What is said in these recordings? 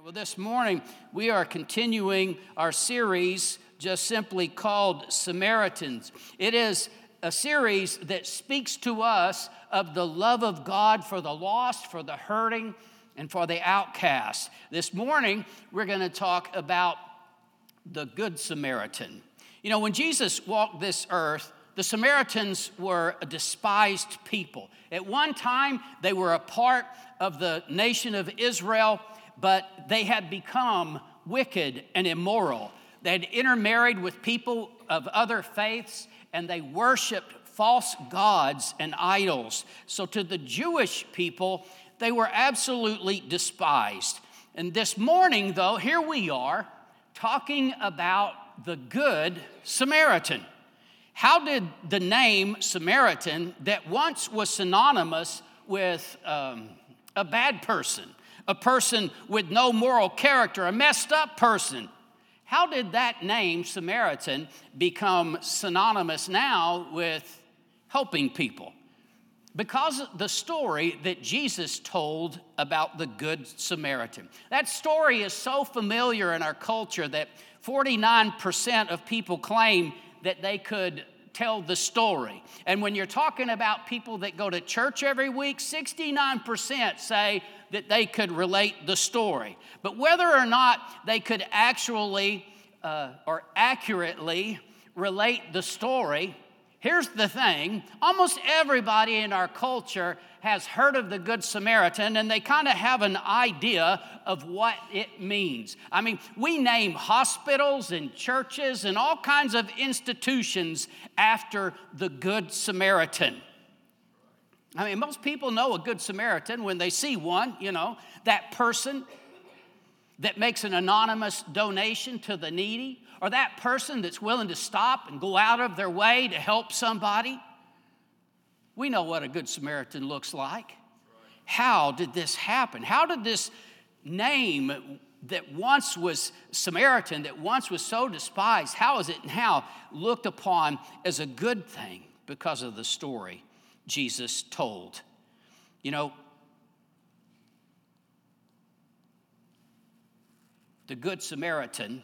Well, this morning we are continuing our series just simply called Samaritans. It is a series that speaks to us of the love of God for the lost, for the hurting, and for the outcast. This morning we're going to talk about the Good Samaritan. You know, when Jesus walked this earth, the Samaritans were a despised people. At one time, they were a part of the nation of Israel, but they had become wicked and immoral. They had intermarried with people of other faiths, and they worshiped false gods and idols. So to the Jewish people, they were absolutely despised. And this morning, though, here we are talking about the Good Samaritan. How did the name Samaritan, that once was synonymous with a bad person, a person with no moral character, a messed up person, how did that name Samaritan become synonymous now with helping people? Because of the story that Jesus told about the Good Samaritan. That story is so familiar in our culture that 49% of people claim that they could tell the story. And when you're talking about people that go to church every week, 69% say that they could relate the story. But whether or not they could actually or accurately relate the story, here's the thing. Almost everybody in our culture has heard of the Good Samaritan, and they kind of have an idea of what it means. I mean, we name hospitals and churches and all kinds of institutions after the Good Samaritan. I mean, most people know a Good Samaritan when they see one, you know, that person that makes an anonymous donation to the needy, or that person that's willing to stop and go out of their way to help somebody. We know what a Good Samaritan looks like. How did this happen? How did this name that once was Samaritan, that once was so despised, how is it now looked upon as a good thing because of the story Jesus told? You know, the Good Samaritan,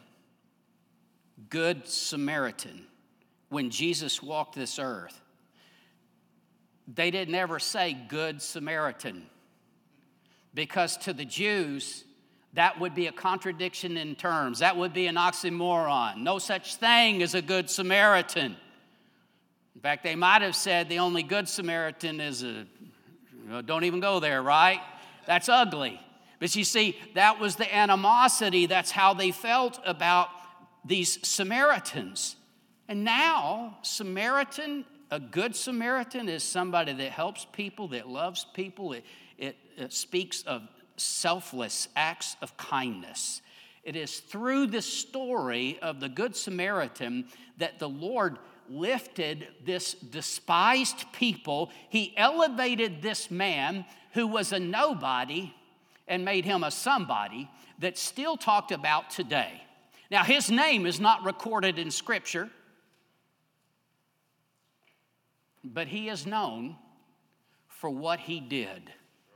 when Jesus walked this earth, they didn't ever say Good Samaritan, because to the Jews, that would be a contradiction in terms. That would be an oxymoron. No such thing as a Good Samaritan. In fact, they might have said the only Good Samaritan is don't even go there, right? That's ugly. But you see, that was the animosity. That's how they felt about these Samaritans. And now, a Good Samaritan is somebody that helps people, that loves people. It speaks of selfless acts of kindness. It is through the story of the Good Samaritan that the Lord lifted this despised people. He elevated this man who was a nobody and made him a somebody that's still talked about today. Now, his name is not recorded in Scripture, but he is known for what he did.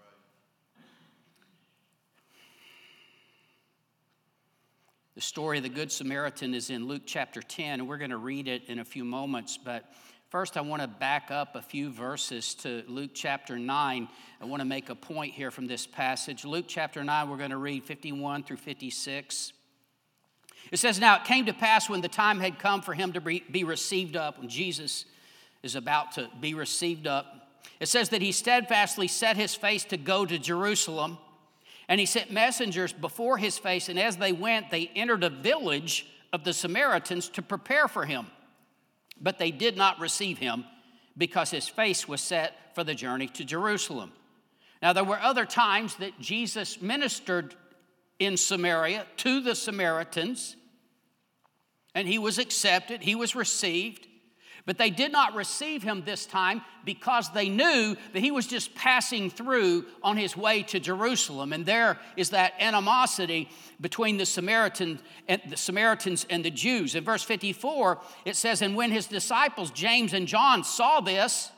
The story of the Good Samaritan is in Luke chapter 10, and we're going to read it in a few moments. But first, I want to back up a few verses to Luke chapter 9. I want to make a point here from this passage. Luke chapter 9, we're going to read 51 through 56. It says, "Now it came to pass when the time had come for him to be received up," when Jesus is about to be received up. It says that he steadfastly set his face to go to Jerusalem, and he sent messengers before his face, and as they went, they entered a village of the Samaritans to prepare for him. But they did not receive him, because his face was set for the journey to Jerusalem. Now there were other times that Jesus ministered in Samaria to the Samaritans, and he was accepted, he was received. But they did not receive him this time because they knew that he was just passing through on his way to Jerusalem. And there is that animosity between the Samaritans and the Jews. In verse 54, it says, "And when his disciples, James and John, saw this,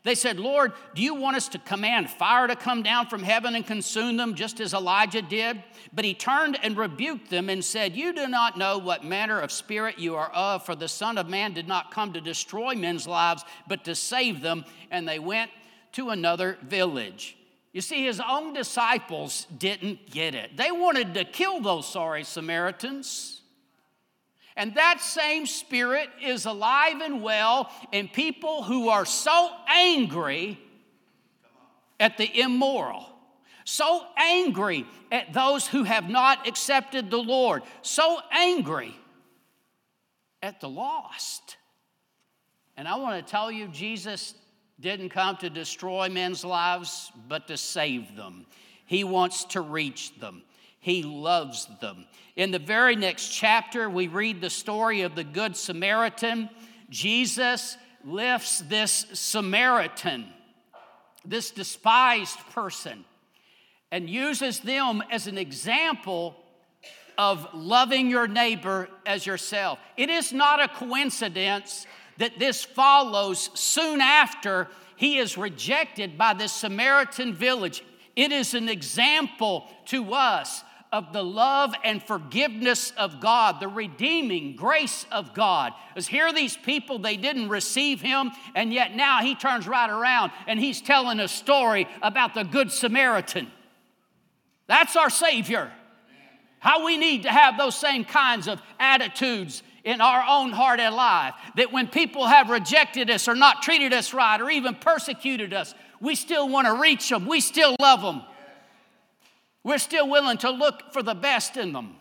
They said, Lord, do you want us to command fire to come down from heaven and consume them just as Elijah did? But he turned and rebuked them and said, you do not know what manner of spirit you are of, for the Son of Man did not come to destroy men's lives, but to save them. And they went to another village. You see, his own disciples didn't get it. They wanted to kill those sorry Samaritans. And that same spirit is alive and well in people who are so angry at the immoral, so angry at those who have not accepted the Lord, so angry at the lost. And I want to tell you, Jesus didn't come to destroy men's lives, but to save them. He wants to reach them. He loves them. In the very next chapter, we read the story of the Good Samaritan. Jesus lifts this Samaritan, this despised person, and uses them as an example of loving your neighbor as yourself. It is not a coincidence that this follows soon after he is rejected by this Samaritan village. It is an example to us of the love and forgiveness of God, the redeeming grace of God. Because here are these people, they didn't receive him, and yet now he turns right around and he's telling a story about the Good Samaritan. That's our Savior. How we need to have those same kinds of attitudes in our own heart and life. That when people have rejected us or not treated us right or even persecuted us, we still want to reach them. We still love them. We're still willing to look for the best in them.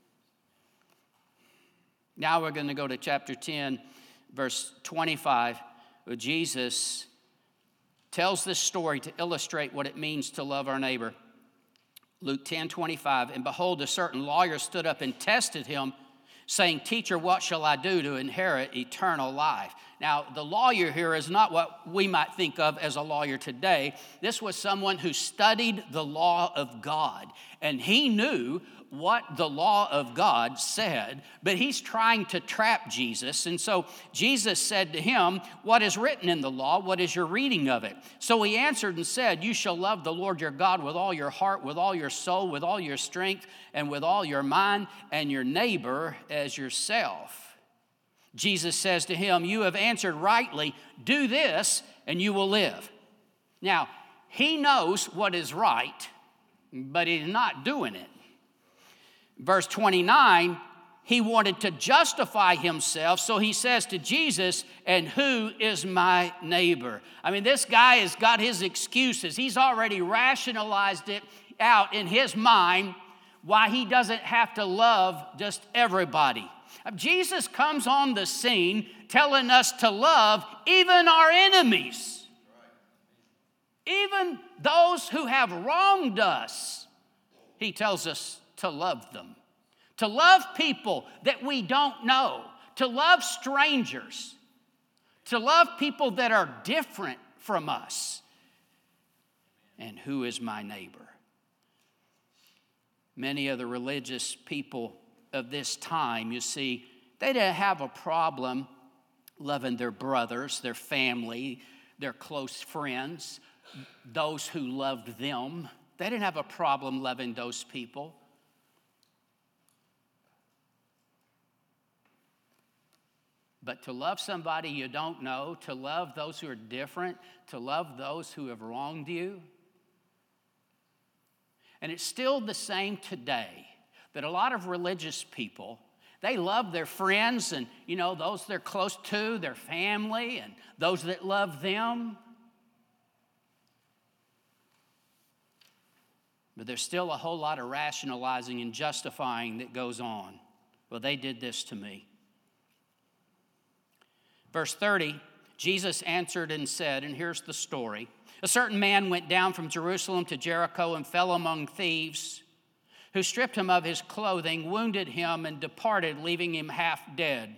Now we're going to go to chapter 10, verse 25, where Jesus tells this story to illustrate what it means to love our neighbor. Luke 10:25, and behold, a certain lawyer stood up and tested him, saying, Teacher, what shall I do to inherit eternal life? Now, the lawyer here is not what we might think of as a lawyer today. This was someone who studied the law of God, and he knew what the law of God said, but he's trying to trap Jesus. And so Jesus said to him, what is written in the law? What is your reading of it? So he answered and said, you shall love the Lord your God with all your heart, with all your soul, with all your strength, and with all your mind, and your neighbor as yourself. Jesus says to him, you have answered rightly. Do this, and you will live. Now, he knows what is right, but he's not doing it. Verse 29, he wanted to justify himself, so he says to Jesus, and who is my neighbor? I mean, this guy has got his excuses. He's already rationalized it out in his mind why he doesn't have to love just everybody. Jesus comes on the scene telling us to love even our enemies, even those who have wronged us. He tells us to love them, to love people that we don't know, to love strangers, to love people that are different from us. And who is my neighbor? Many of the religious people of this time, you see, they didn't have a problem loving their brothers, their family, their close friends, those who loved them. They didn't have a problem loving those people. But to love somebody you don't know, to love those who are different, to love those who have wronged you. And it's still the same today, that a lot of religious people, they love their friends and, those they're close to, their family, and those that love them. But there's still a whole lot of rationalizing and justifying that goes on. Well, they did this to me. Verse 30, Jesus answered and said, and here's the story. A certain man went down from Jerusalem to Jericho and fell among thieves, who stripped him of his clothing, wounded him, and departed, leaving him half dead.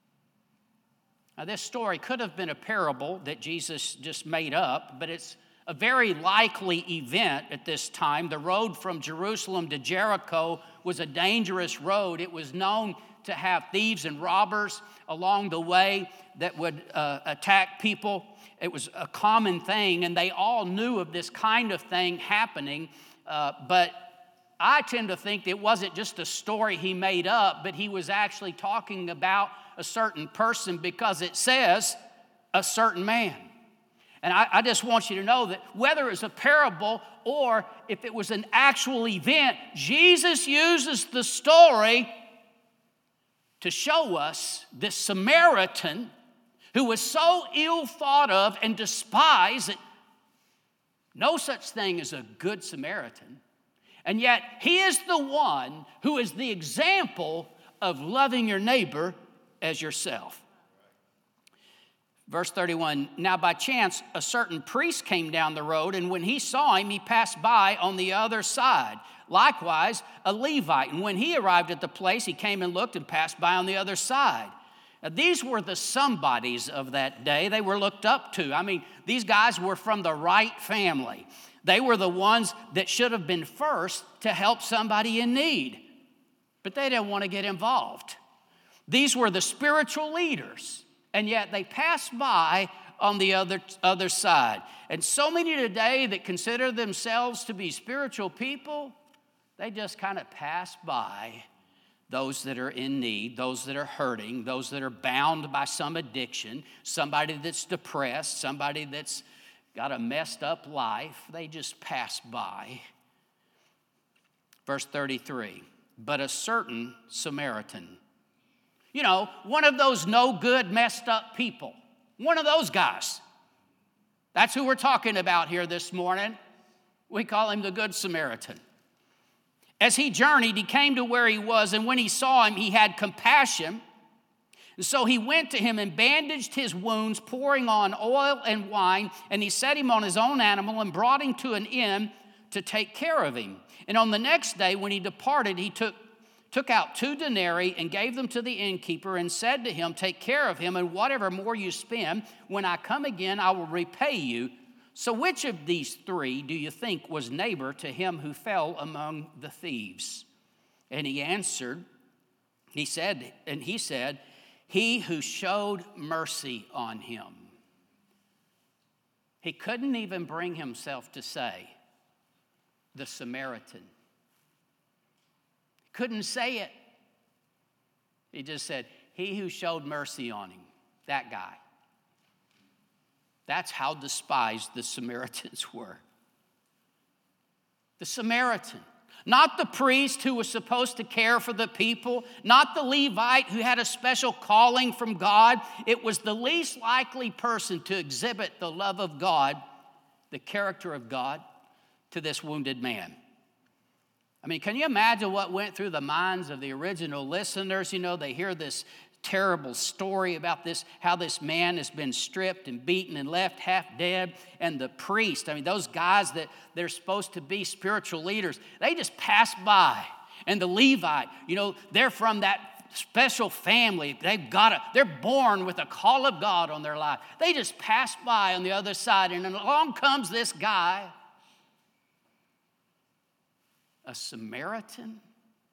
Now, this story could have been a parable that Jesus just made up, but it's a very likely event at this time. The road from Jerusalem to Jericho was a dangerous road. It was known to have thieves and robbers along the way that would attack people. It was a common thing, and they all knew of this kind of thing happening. But I tend to think it wasn't just a story he made up, but he was actually talking about a certain person, because it says a certain man. And I just want you to know that whether it's a parable or if it was an actual event, Jesus uses the story to show us this Samaritan who was so ill thought of and despised that no such thing as a good Samaritan. And yet he is the one who is the example of loving your neighbor as yourself. Verse 31, now by chance a certain priest came down the road, and when he saw him, he passed by on the other side. Likewise, a Levite, and when he arrived at the place, he came and looked and passed by on the other side. Now, these were the somebodies of that day. They were looked up to. I mean, these guys were from the right family. They were the ones that should have been first to help somebody in need, but they didn't want to get involved. These were the spiritual leaders, and yet they passed by on the other side. And so many today that consider themselves to be spiritual people, they just kind of pass by those that are in need, those that are hurting, those that are bound by some addiction, somebody that's depressed, somebody that's got a messed up life. They just pass by. Verse 33, but a certain Samaritan. You know, one of those no good, messed up people. One of those guys. That's who we're talking about here this morning. We call him the Good Samaritan. As he journeyed, he came to where he was, and when he saw him, he had compassion. And so he went to him and bandaged his wounds, pouring on oil and wine, and he set him on his own animal and brought him to an inn to take care of him. And on the next day, when he departed, he took out 2 denarii and gave them to the innkeeper and said to him, take care of him, and whatever more you spend, when I come again, I will repay you. So which of these 3 do you think was neighbor to him who fell among the thieves? And he answered, he said, he who showed mercy on him. He couldn't even bring himself to say, the Samaritan. Couldn't say it. He just said, he who showed mercy on him, that guy. That's how despised the Samaritans were. The Samaritan. Not the priest who was supposed to care for the people, not the Levite who had a special calling from God. It was the least likely person to exhibit the love of God, the character of God, to this wounded man. I mean, can you imagine what went through the minds of the original listeners? You know, they hear this terrible story about this, how this man has been stripped and beaten and left half dead. And the priest, I mean, those guys that they're supposed to be spiritual leaders, they just pass by. And the Levite, you know, they're from that special family. They're born with a call of God on their life. They just pass by on the other side. And then along comes this guy, a Samaritan,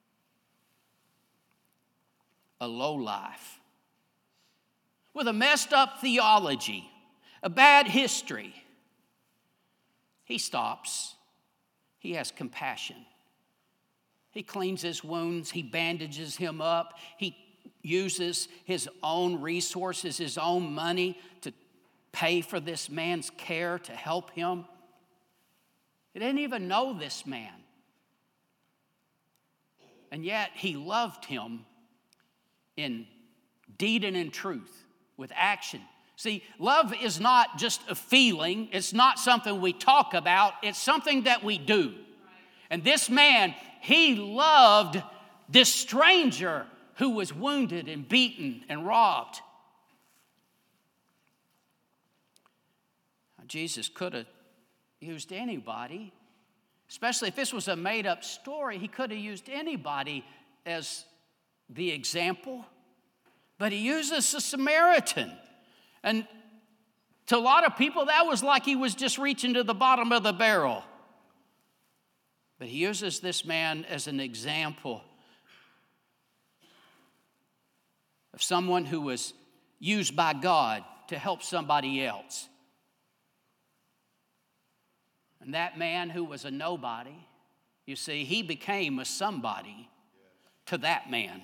a lowlife, with a messed up theology, a bad history. He stops. He has compassion. He cleans his wounds. He bandages him up. He uses his own resources, his own money to pay for this man's care, to help him. He didn't even know this man. And yet he loved him in deed and in truth, with action. See, love is not just a feeling. It's not something we talk about. It's something that we do. And this man, he loved this stranger who was wounded and beaten and robbed. Jesus could have used anybody. Especially if this was a made-up story, he could have used anybody as the example. But he uses a Samaritan. And To a lot of people, that was like he was just reaching to the bottom of the barrel. But he uses this man as an example of someone who was used by God to help somebody else. And that man who was a nobody, you see, he became a somebody to that man.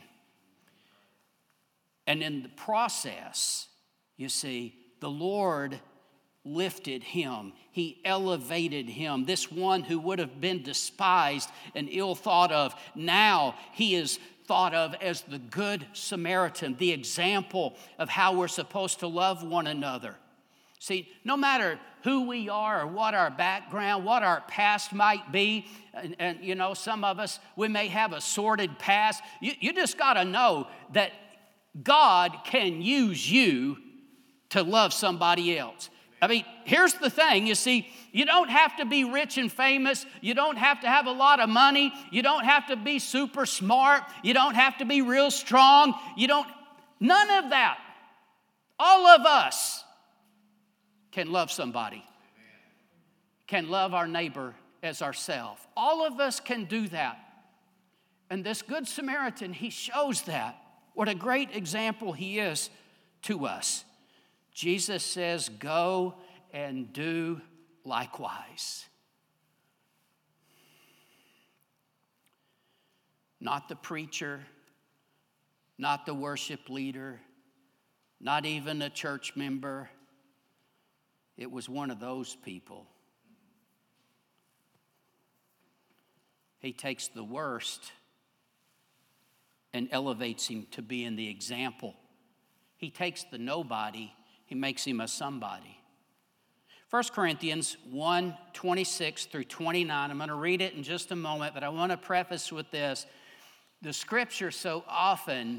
And in the process, you see, the Lord lifted him. He elevated him. This one who would have been despised and ill thought of, now he is thought of as the Good Samaritan, the example of how we're supposed to love one another. See, no matter who we are or what our background, what our past might be, and you know, some of us, we may have a sordid past. You just got to know that God can use you to love somebody else. I mean, here's the thing, you see, you don't have to be rich and famous. You don't have to have a lot of money. You don't have to be super smart. You don't have to be real strong. None of that. All of us can love somebody, can love our neighbor as ourselves. All of us can do that. And this Good Samaritan, he shows that. What a great example he is to us. Jesus says, go and do likewise. Not the preacher, not the worship leader, not even a church member. It was one of those people. He takes the worst and elevates him to being the example. He takes the nobody, he makes him a somebody. 1 Corinthians 1:26 through 29. I'm going to read it in just a moment, but I want to preface with this. The scripture so often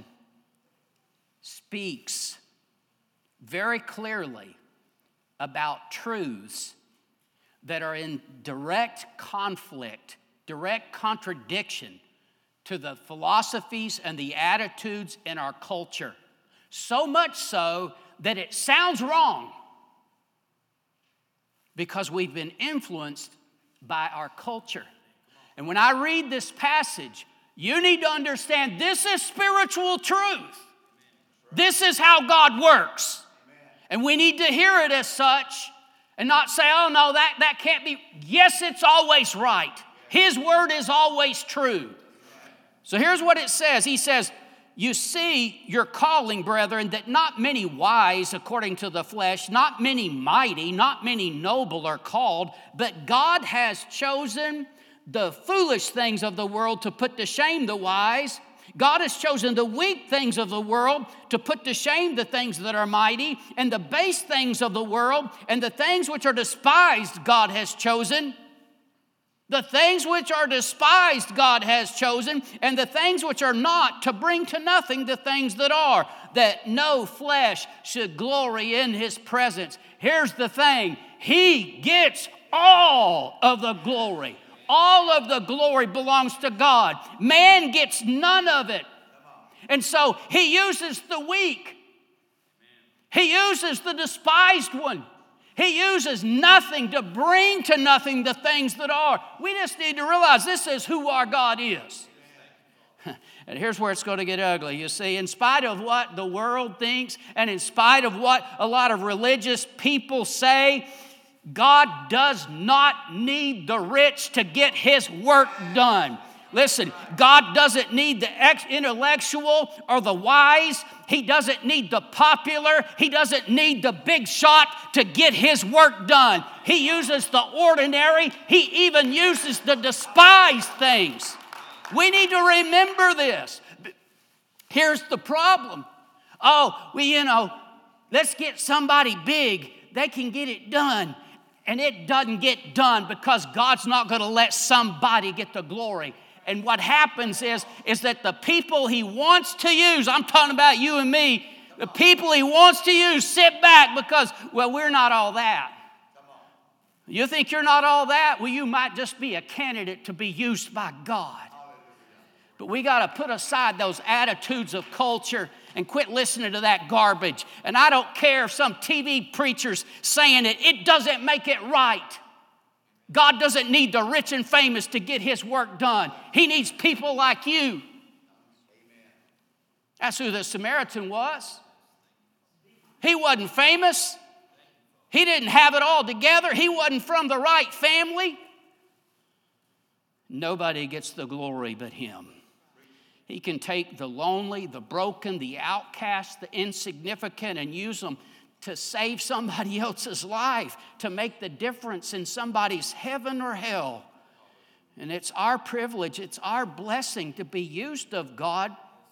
speaks very clearly about truths that are in direct conflict, direct contradiction to the philosophies and the attitudes in our culture. So much so that it sounds wrong because we've been influenced by our culture. And when I read this passage, you need to understand this is spiritual truth. This is how God works. And we need to hear it as such and not say, oh no, that can't be. Yes, it's always right. His word is always true. So here's what it says. He says, you see your calling, brethren, that not many wise according to the flesh, not many mighty, not many noble are called, but God has chosen the foolish things of the world to put to shame the wise. God has chosen the weak things of the world to put to shame the things that are mighty, and the base things of the world, and the things which are despised God has chosen. The things which are despised God has chosen, and the things which are not, to bring to nothing the things that are, that no flesh should glory in his presence. Here's the thing. He gets all of the glory. All of the glory belongs to God. Man gets none of it. And so he uses the weak. He uses the despised one. He uses nothing to bring to nothing the things that are. We just need to realize this is who our God is. And here's where it's going to get ugly. You see, in spite of what the world thinks and in spite of what a lot of religious people say, God does not need the rich to get his work done. Listen, God doesn't need the intellectual or the wise. He doesn't need the popular. He doesn't need the big shot to get his work done. He uses the ordinary. He even uses the despised things. We need to remember this. Here's the problem. Let's get somebody big. They can get it done. And it doesn't get done because God's not going to let somebody get the glory. And what happens is that the people he wants to use, I'm talking about you and me, the people he wants to use sit back because, well, we're not all that. You think you're not all that? Well, you might just be a candidate to be used by God. But we got to put aside those attitudes of culture and quit listening to that garbage. And I don't care if some TV preacher's saying it. It doesn't make it right. God doesn't need the rich and famous to get his work done. He needs people like you. That's who the Samaritan was. He wasn't famous. He didn't have it all together. He wasn't from the right family. Nobody gets the glory but him. He can take the lonely, the broken, the outcast, the insignificant, and use them to save somebody else's life, to make the difference in somebody's heaven or hell. And it's our privilege, it's our blessing to be used of God.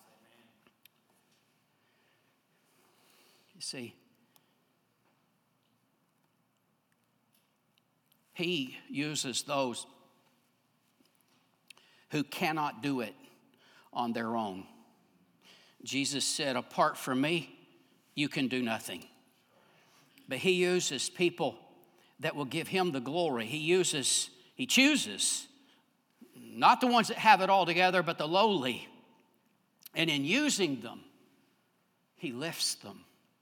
You see, he uses those who cannot do it on their own. Jesus said, apart from me, you can do nothing. But he uses people that will give him the glory. He chooses not the ones that have it all together, but the lowly. And in using them, he lifts them.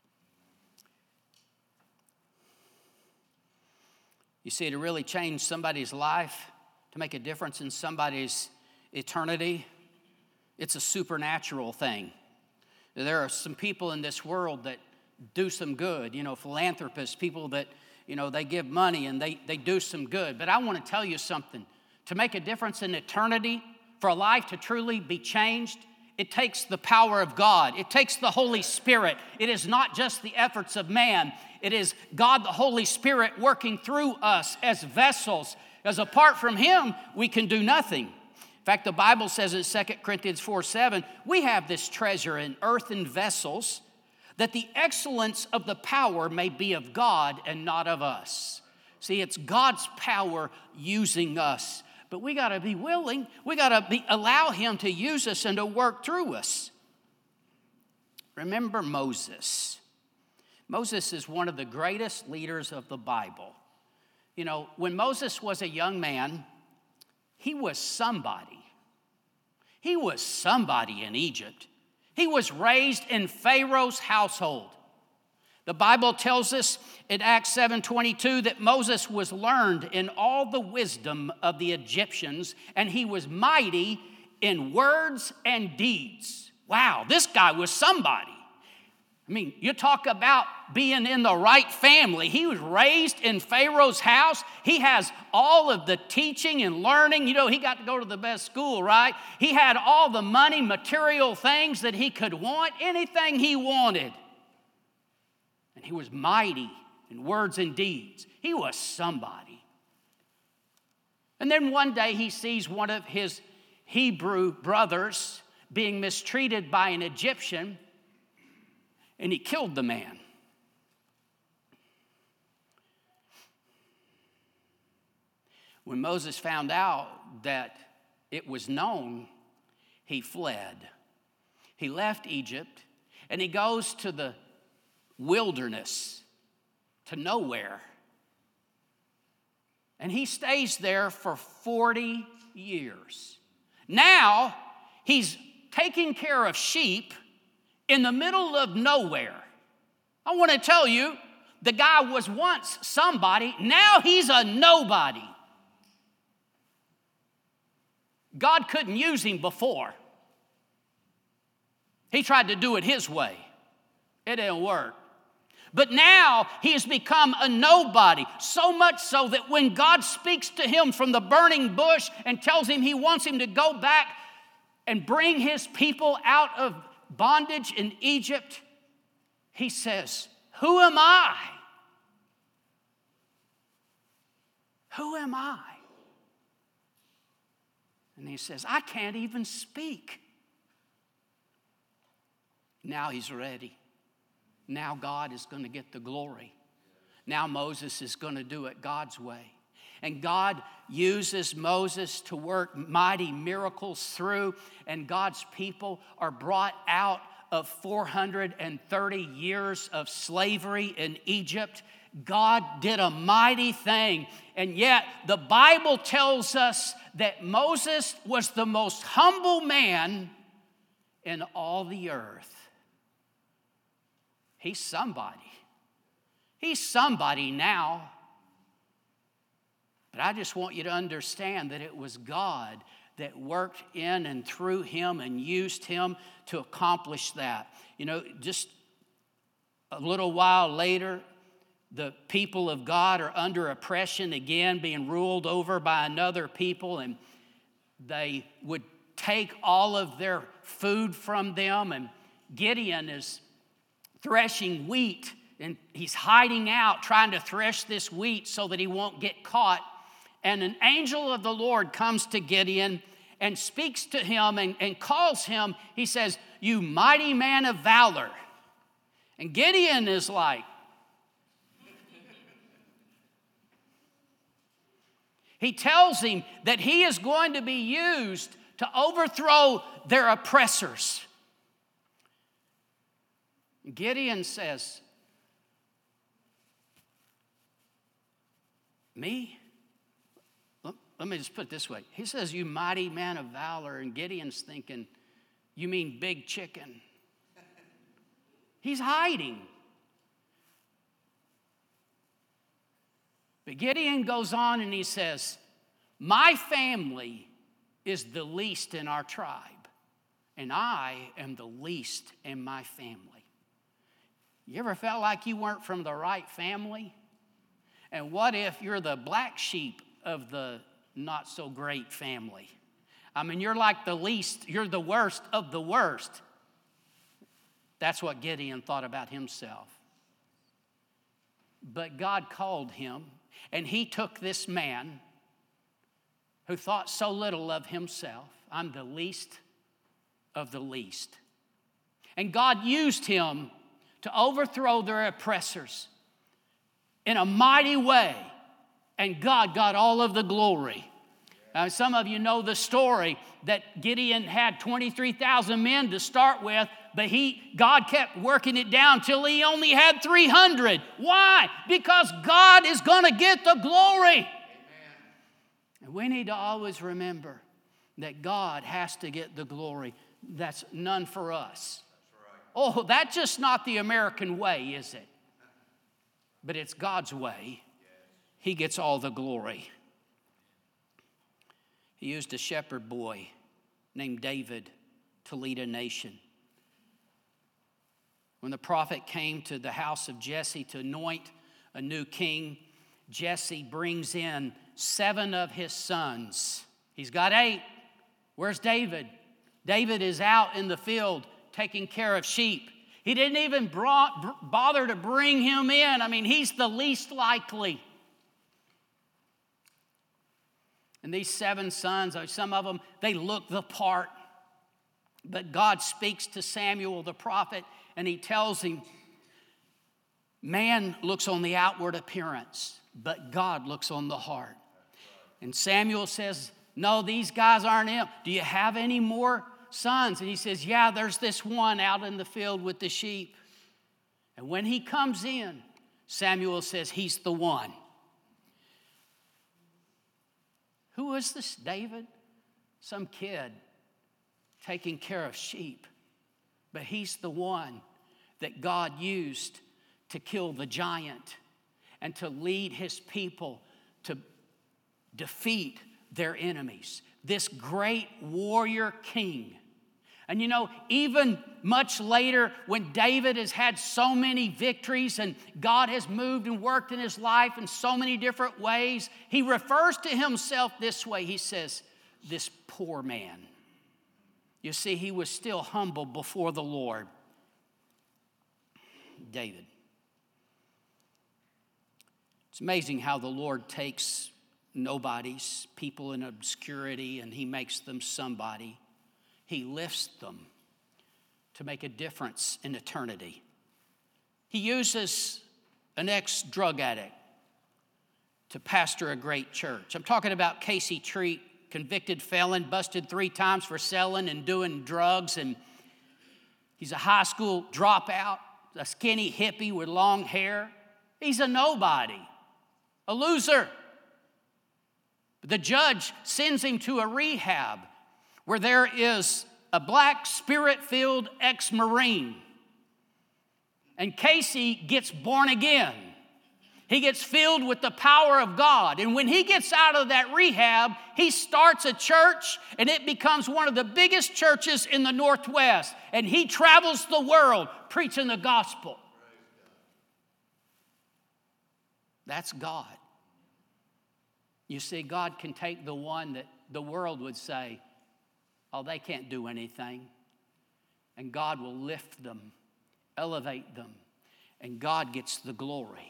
You see, to really change somebody's life, to make a difference in somebody's eternity, it's a supernatural thing. There are some people in this world that do some good, philanthropists, people that, they give money and they do some good. But I want to tell you something. To make a difference in eternity, for a life to truly be changed, it takes the power of God. It takes the Holy Spirit. It is not just the efforts of man. It is God, the Holy Spirit, working through us as vessels. Because apart from him, we can do nothing. In fact, the Bible says in 2 Corinthians 4:7, we have this treasure in earthen vessels, that the excellence of the power may be of God and not of us. See, it's God's power using us. But we got to be willing. We got to allow him to use us and to work through us. Remember Moses. Moses is one of the greatest leaders of the Bible. When Moses was a young man, he was somebody. He was somebody in Egypt. He was raised in Pharaoh's household. The Bible tells us in Acts 7:22 that Moses was learned in all the wisdom of the Egyptians, and he was mighty in words and deeds. Wow, this guy was somebody. You talk about being in the right family. He was raised in Pharaoh's house. He has all of the teaching and learning. He got to go to the best school, right? He had all the money, material things that he could want, anything he wanted. And he was mighty in words and deeds. He was somebody. And then one day he sees one of his Hebrew brothers being mistreated by an Egyptian, and he killed the man. When Moses found out that it was known, he fled. He left Egypt, and he goes to the wilderness, to nowhere. And he stays there for 40 years. Now, he's taking care of sheep in the middle of nowhere. I want to tell you, the guy was once somebody, now he's a nobody. God couldn't use him before. He tried to do it his way. It didn't work. But now he has become a nobody, so much so that when God speaks to him from the burning bush and tells him he wants him to go back and bring his people out of bondage in Egypt, he says, "Who am I? Who am I?" And he says, "I can't even speak." Now he's ready. Now God is going to get the glory. Now Moses is going to do it God's way. And God uses Moses to work mighty miracles through, and God's people are brought out of 430 years of slavery in Egypt, God did a mighty thing. And yet the Bible tells us that Moses was the most humble man in all the earth. He's somebody. He's somebody now. But I just want you to understand that it was God that worked in and through him and used him to accomplish that. You know, just a little while later, the people of God are under oppression again, being ruled over by another people, and they would take all of their food from them. And Gideon is threshing wheat, and he's hiding out trying to thresh this wheat so that he won't get caught. And an angel of the Lord comes to Gideon and speaks to him and calls him. He says, "You mighty man of valor." And Gideon is like, he tells him that he is going to be used to overthrow their oppressors. Gideon says, "Me?" Let me just put it this way. He says, "You mighty man of valor." And Gideon's thinking, "You mean big chicken?" He's hiding. But Gideon goes on and he says, "My family is the least in our tribe, and I am the least in my family." You ever felt like you weren't from the right family? And what if you're the black sheep of the not so great family? I mean, you're like the least, you're the worst of the worst. That's what Gideon thought about himself. But God called him, and he took this man who thought so little of himself. I'm the least of the least. And God used him to overthrow their oppressors in a mighty way. And God got all of the glory. Now, some of you know the story that Gideon had 23,000 men to start with, but God kept working it down till he only had 300. Why? Because God is going to get the glory. Amen. And we need to always remember that God has to get the glory. That's none for us. That's right. Oh, that's just not the American way, is it? But it's God's way. He gets all the glory. He used a shepherd boy named David to lead a nation. When the prophet came to the house of Jesse to anoint a new king, Jesse brings in 7 of his sons. He's got 8. Where's David? David is out in the field taking care of sheep. He didn't even bother to bring him in. I mean, he's the least likely. And these 7 sons, some of them, they look the part. But God speaks to Samuel the prophet, and he tells him, man looks on the outward appearance, but God looks on the heart. And Samuel says, no, these guys aren't him. Do you have any more sons? And he says, yeah, there's this one out in the field with the sheep. And when he comes in, Samuel says, he's the one. Who is this David? Some kid taking care of sheep. But he's the one that God used to kill the giant and to lead his people to defeat their enemies. This great warrior king. And you know, even much later, when David has had so many victories and God has moved and worked in his life in so many different ways, he refers to himself this way. He says, this poor man. You see, he was still humble before the Lord. David. It's amazing how the Lord takes nobodies, people in obscurity, and he makes them somebody. He lifts them to make a difference in eternity. He uses an ex-drug addict to pastor a great church. I'm talking about Casey Treat, convicted felon, busted 3 times for selling and doing drugs. And he's a high school dropout, a skinny hippie with long hair. He's a nobody, a loser. The judge sends him to a rehab where there is a black spirit-filled ex-Marine. And Casey gets born again. He gets filled with the power of God. And when he gets out of that rehab, he starts a church, and it becomes one of the biggest churches in the Northwest. And he travels the world preaching the gospel. That's God. You see, God can take the one that the world would say, oh, they can't do anything. And God will lift them, elevate them, and God gets the glory.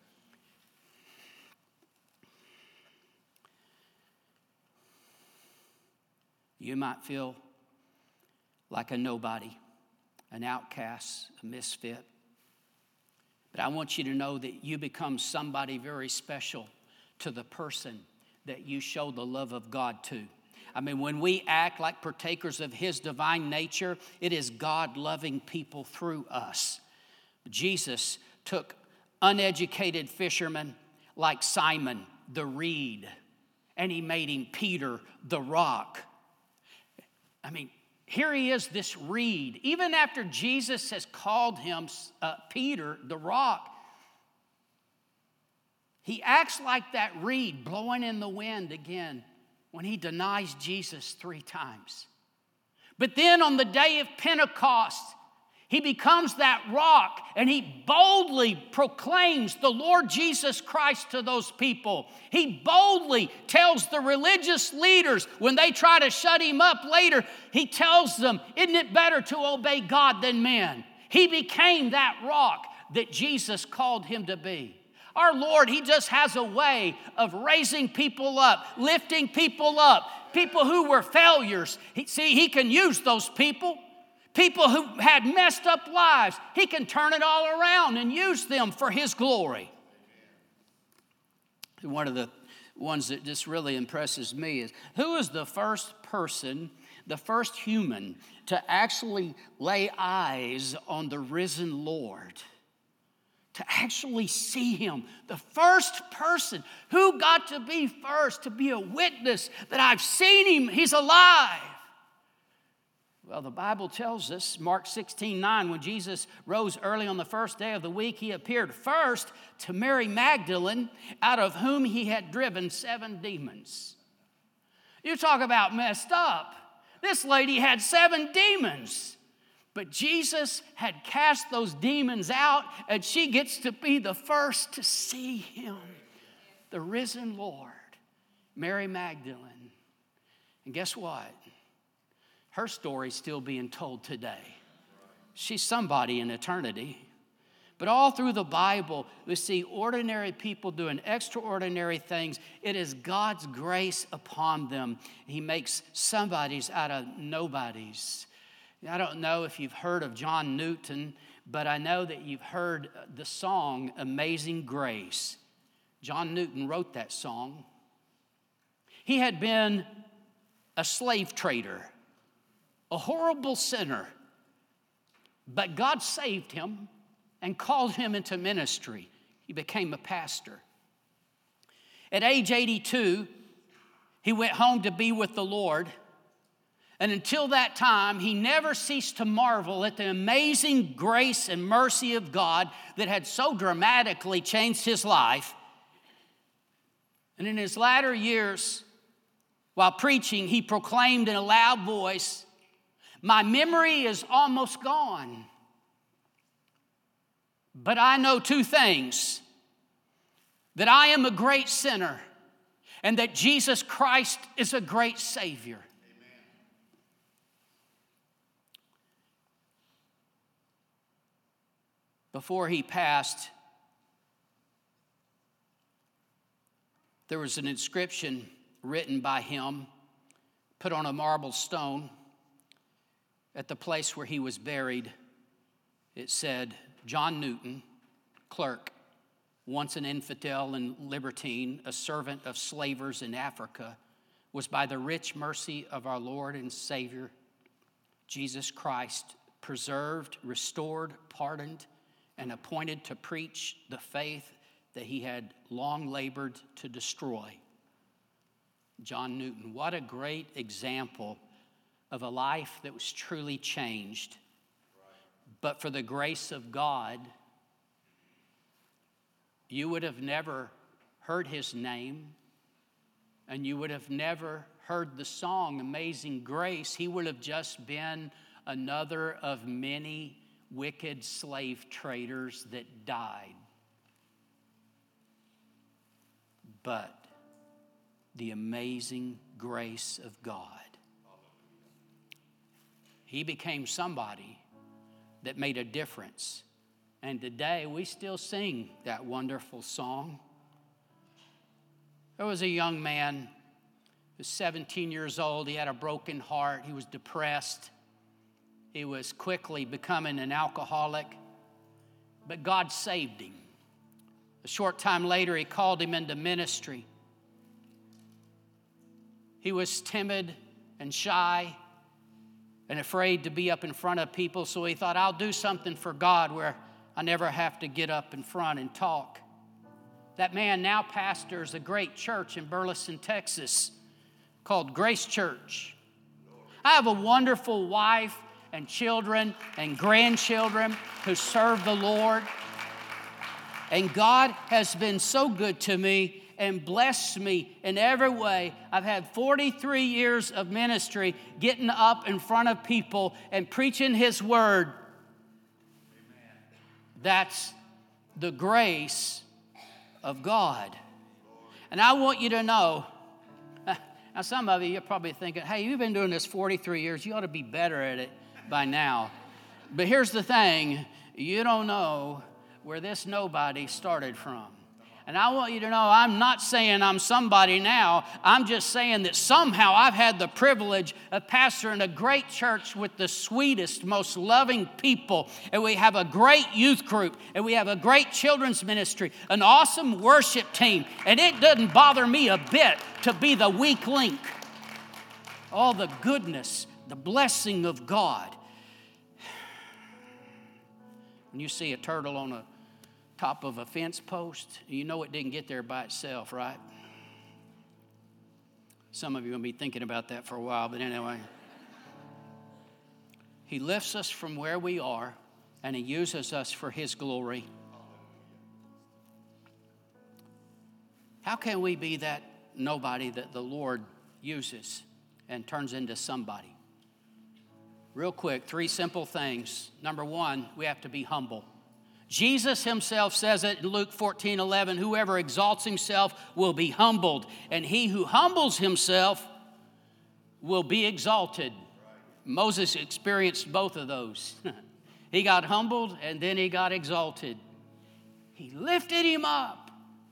You might feel like a nobody, an outcast, a misfit. But I want you to know that you become somebody very special to the person that you show the love of God to. I mean, when we act like partakers of His divine nature, it is God loving people through us. Jesus took uneducated fishermen like Simon the reed, and He made him Peter the rock. I mean, here he is, this reed. Even after Jesus has called him Peter the rock, he acts like that reed blowing in the wind again when he denies Jesus 3 times. But then on the day of Pentecost, he becomes that rock, and he boldly proclaims the Lord Jesus Christ to those people. He boldly tells the religious leaders, when they try to shut him up later, he tells them, isn't it better to obey God than men? He became that rock that Jesus called him to be. Our Lord, He just has a way of raising people up, lifting people up, people who were failures. He can use those people. People who had messed up lives, He can turn it all around and use them for His glory. One of the ones that just really impresses me is, who is the first person, the first human to actually lay eyes on the risen Lord? To actually see Him, the first person who got to be first, to be a witness that I've seen Him, He's alive. Well, the Bible tells us, Mark 16:9, when Jesus rose early on the first day of the week, He appeared first to Mary Magdalene, out of whom He had driven 7 demons. You talk about messed up. This lady had 7 demons. But Jesus had cast those demons out, and she gets to be the first to see Him, the risen Lord, Mary Magdalene. And guess what? Her story's still being told today. She's somebody in eternity. But all through the Bible, we see ordinary people doing extraordinary things. It is God's grace upon them. He makes somebodies out of nobodies. I don't know if you've heard of John Newton, but I know that you've heard the song Amazing Grace. John Newton wrote that song. He had been a slave trader, a horrible sinner, but God saved him and called him into ministry. He became a pastor. At age 82, he went home to be with the Lord. And until that time, he never ceased to marvel at the amazing grace and mercy of God that had so dramatically changed his life. And in his latter years, while preaching, he proclaimed in a loud voice, "My memory is almost gone, but I know 2 things, that I am a great sinner and that Jesus Christ is a great Savior." Before he passed, there was an inscription written by him, put on a marble stone at the place where he was buried. It said, "John Newton, clerk, once an infidel and libertine, a servant of slavers in Africa, was by the rich mercy of our Lord and Savior, Jesus Christ, preserved, restored, pardoned, and appointed to preach the faith that he had long labored to destroy. John Newton, what a great example of a life that was truly changed. But for the grace of God, you would have never heard his name, and you would have never heard the song Amazing Grace. He would have just been another of many wicked slave traders that died. But the amazing grace of God, he became somebody that made a difference. And today we still sing that wonderful song. There was a young man who was 17 years old. He had a broken heart. He was depressed. He was quickly becoming an alcoholic. But God saved him. A short time later, he called him into ministry. He was timid and shy and afraid to be up in front of people, so he thought, I'll do something for God where I never have to get up in front and talk. That man now pastors a great church in Burleson, Texas, called Grace Church. I have a wonderful wife and children and grandchildren who serve the Lord. And God has been so good to me and blessed me in every way. I've had 43 years of ministry getting up in front of people and preaching His word. Amen. That's the grace of God. And I want you to know, now some of you are probably thinking, hey, you've been doing this 43 years. You ought to be better at it by now. But here's the thing. You don't know where this nobody started from. And I want you to know, I'm not saying I'm somebody now. I'm just saying that somehow I've had the privilege of pastoring a great church with the sweetest, most loving people. And we have a great youth group. And we have a great children's ministry, an awesome worship team. And it doesn't bother me a bit to be the weak link. All the goodness, the blessing of God. When you see a turtle on a top of a fence post, you know it didn't get there by itself, right? Some of you will be thinking about that for a while, but anyway. He lifts us from where we are, and He uses us for His glory. How can we be that nobody that the Lord uses and turns into somebody? Real quick, 3 simple things. Number 1, we have to be humble. Jesus Himself says it in Luke 14:11, whoever exalts himself will be humbled, and he who humbles himself will be exalted. Moses experienced both of those. He got humbled and then he got exalted. He lifted him up.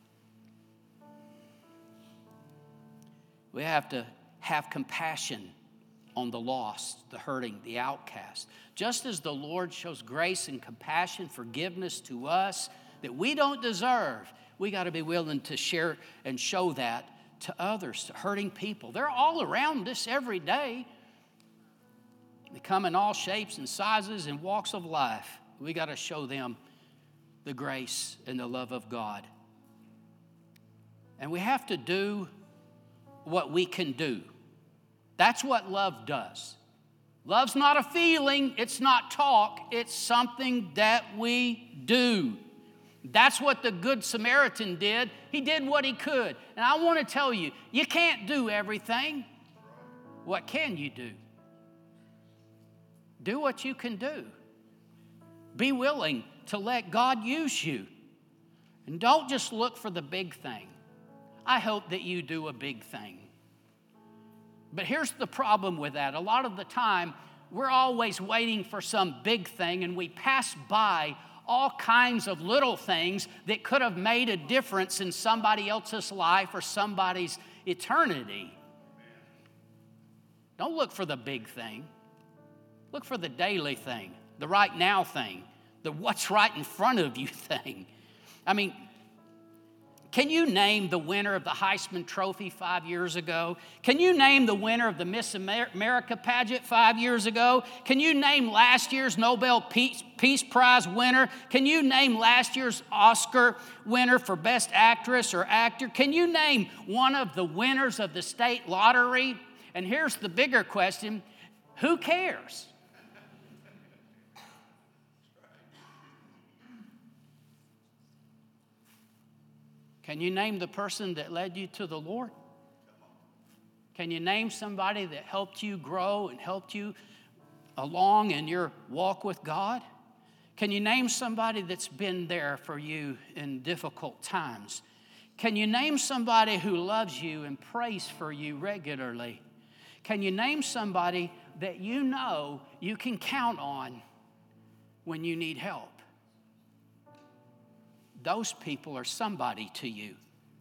We have to have compassion on the lost, the hurting, the outcast. Just as the Lord shows grace and compassion, forgiveness to us that we don't deserve, we got to be willing to share and show that to others, to hurting people. They're all around us every day. They come in all shapes and sizes and walks of life. We got to show them the grace and the love of God. And we have to do what we can do. That's what love does. Love's not a feeling, it's not talk, it's something that we do. That's what the Good Samaritan did. He did what he could. And I want to tell you, you can't do everything. What can you do? Do what you can do. Be willing to let God use you. And don't just look for the big thing. I hope that you do a big thing. But here's the problem with that. A lot of the time, we're always waiting for some big thing, and we pass by all kinds of little things that could have made a difference in somebody else's life or somebody's eternity. Don't look for the big thing. Look for the daily thing, the right now thing, the what's right in front of you thing. I mean, Can you name the winner of the Heisman Trophy 5 years ago? Can you name the winner of the Miss America pageant 5 years ago? Can you name last year's Nobel Peace Prize winner? Can you name last year's Oscar winner for Best Actress or Actor? Can you name one of the winners of the state lottery? And here's the bigger question, who cares? Can you name the person that led you to the Lord? Can you name somebody that helped you grow and helped you along in your walk with God? Can you name somebody that's been there for you in difficult times? Can you name somebody who loves you and prays for you regularly? Can you name somebody that you know you can count on when you need help? Those people are somebody to you.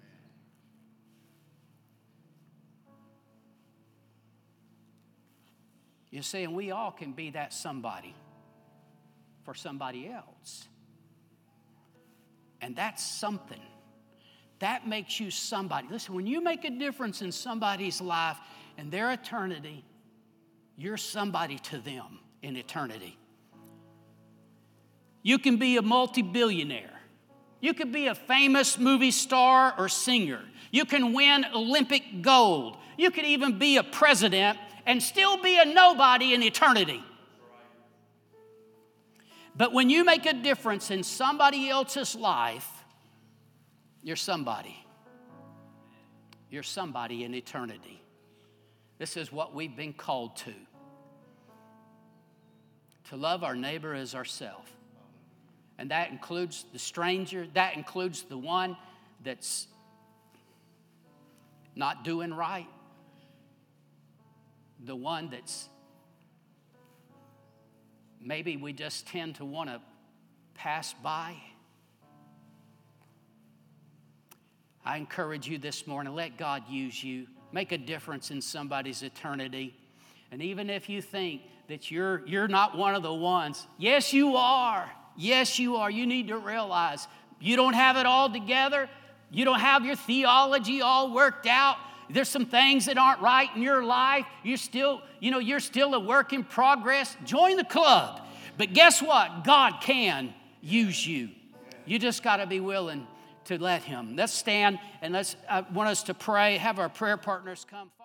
You see, and we all can be that somebody for somebody else. And that's something. That makes you somebody. Listen, when you make a difference in somebody's life and their eternity, you're somebody to them in eternity. You can be a multi-billionaire. You could be a famous movie star or singer. You can win Olympic gold. You could even be a president and still be a nobody in eternity. But when you make a difference in somebody else's life, you're somebody. You're somebody in eternity. This is what we've been called to love our neighbor as ourselves. And that includes the stranger. That includes the one that's not doing right. The one that's maybe we just tend to want to pass by. I encourage you this morning, let God use you. Make a difference in somebody's eternity. And even if you think that you're not one of the ones, yes, you are. Yes, you are. You need to realize you don't have it all together. You don't have your theology all worked out. There's some things that aren't right in your life. You're still a work in progress. Join the club. But guess what? God can use you. You just got to be willing to let him. Let's stand and I want us to pray. Have our prayer partners come.